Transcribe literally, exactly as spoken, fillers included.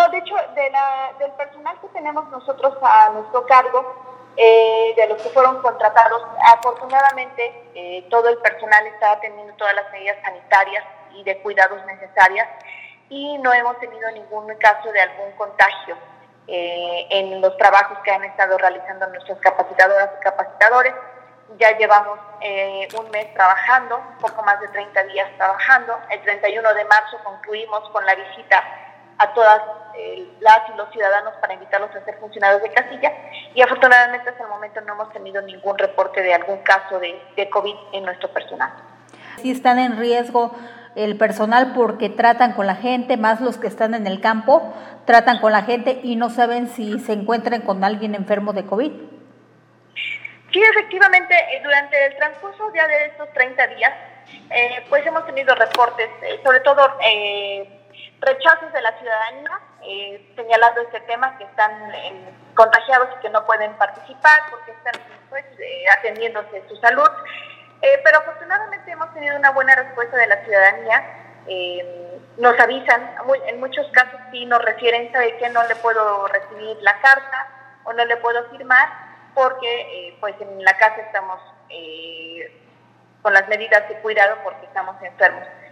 No, de hecho, de la, del personal que tenemos nosotros a nuestro cargo, eh, de los que fueron contratados, afortunadamente eh, todo el personal está atendiendo todas las medidas sanitarias y de cuidados necesarias y no hemos tenido ningún caso de algún contagio eh, en los trabajos que han estado realizando nuestras capacitadoras y capacitadores. Ya llevamos eh, un mes trabajando, un poco más de treinta días trabajando. El treinta y uno de marzo concluimos con la visita a todas eh, las y los ciudadanos para invitarlos a ser funcionarios de casilla y afortunadamente hasta el momento no hemos tenido ningún reporte de algún caso de, de COVID en nuestro personal. Sí están en riesgo el personal porque tratan con la gente, más los que están en el campo, tratan con la gente y no saben si se encuentran con alguien enfermo de COVID. Sí, efectivamente, eh, durante el transcurso ya de estos treinta días, eh, pues hemos tenido reportes, eh, sobre todo eh, rechazos de la ciudadanía, eh, señalando este tema, que están eh, contagiados y que no pueden participar porque están pues, eh, atendiéndose su salud. Eh, pero afortunadamente hemos tenido una buena respuesta de la ciudadanía. Eh, nos avisan, muy, en muchos casos sí nos refieren, ¿sabe qué? No le puedo recibir la carta o no le puedo firmar porque eh, pues en la casa estamos eh, con las medidas de cuidado porque estamos enfermos.